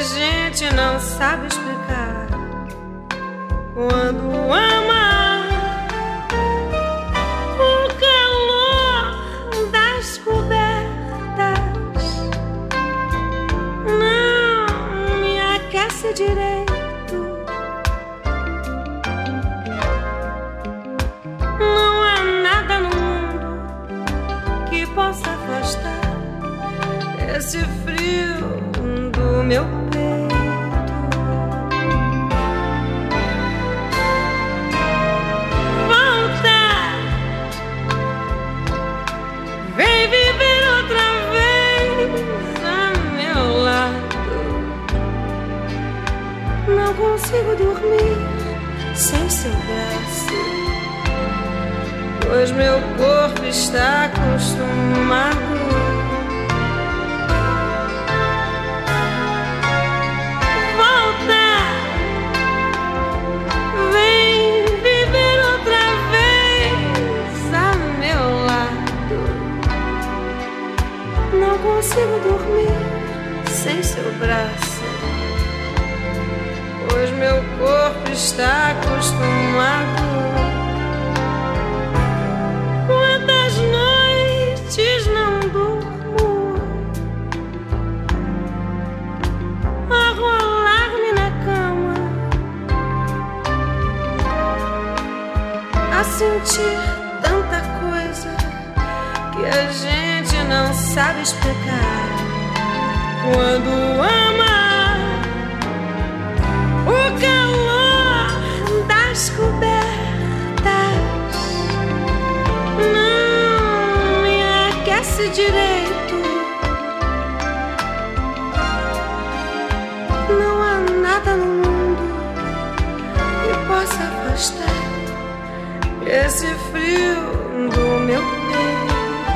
gente não sabe explicar. Quando ama, o calor das cobertas não me aquece direito. Não há nada no mundo que possa afastar esse frio do meu peito. Vem viver outra vez a meu lado. Não consigo dormir sem seu braço, pois meu corpo está acostumado. Volta, vem viver outra vez a meu lado. Não consigo dormir sem seu braço, pois meu corpo está acostumado. Quantas noites não durmo a rolar-me na cama, a sentir tanta coisa que a gente não sabe explicar. Quando ama, o calor das cobertas não me aquece direito. Não há nada no mundo que possa afastar esse frio do meu peito.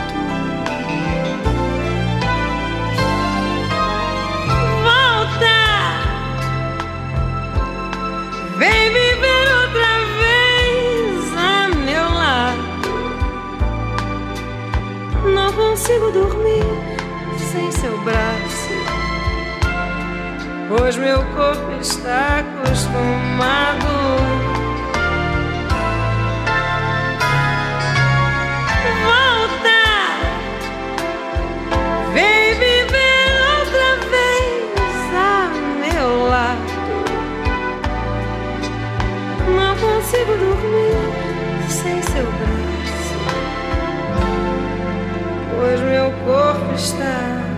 Vem viver outra vez a meu lado. Não consigo dormir sem seu braço, pois meu corpo está acostumado. Volta, vem viver outra vez a meu lado. Não consigo dormir sem seu braço, pois meu corpo está